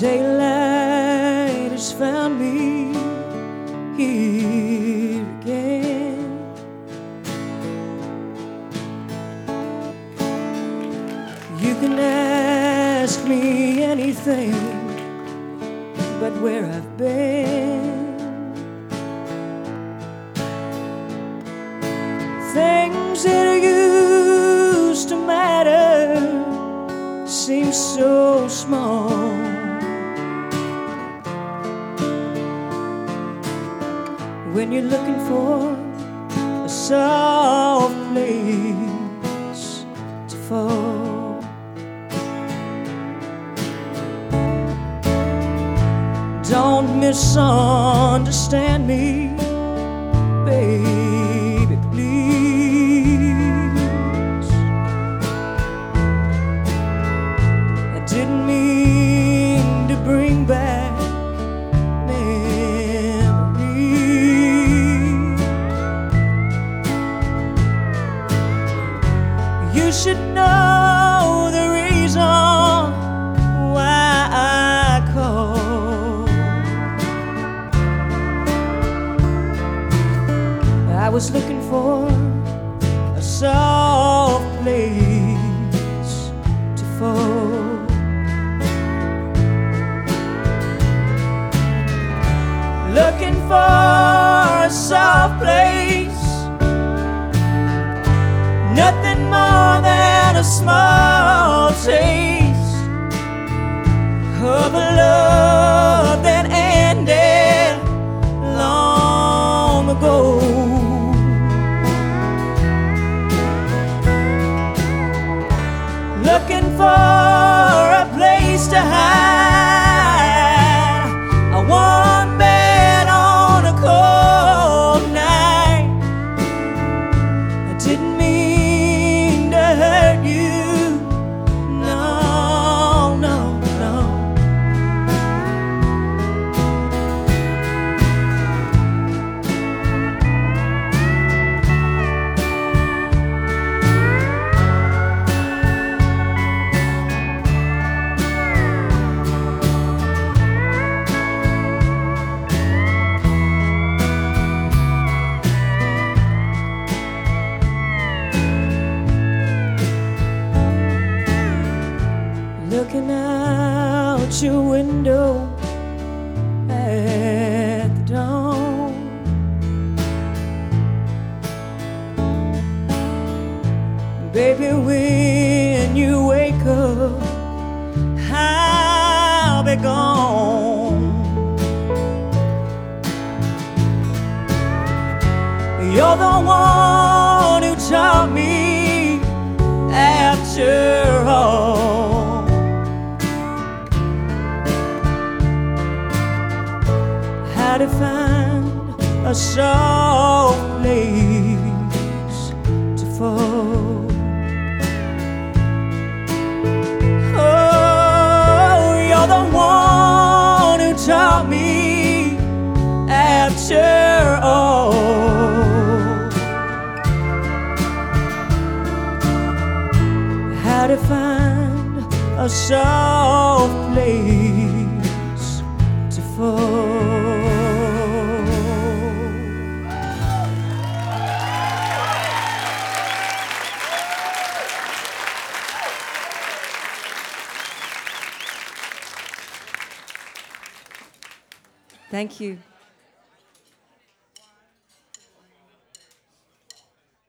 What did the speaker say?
Daylight has found me here again. You can ask me anything but where I've been. Things that used to matter seem so small. When you're looking for a soft place to fall, don't misunderstand me, baby, please. I didn't mean to bring back you should know the reason why I called. I was looking for a soft place to fall. Looking for a soft place, nothing more than a small taste of a love that ended long ago. Looking for a place to hide, a warm bed on a cold night. I didn't mean to hurt you, no, no, no. Looking out your window at the dawn, baby, when you wake up, I'll be gone. You're the one who taught me after all how to find a soft place to fall. Oh, you're the one who taught me after all how to find a soft place to fall. Thank you.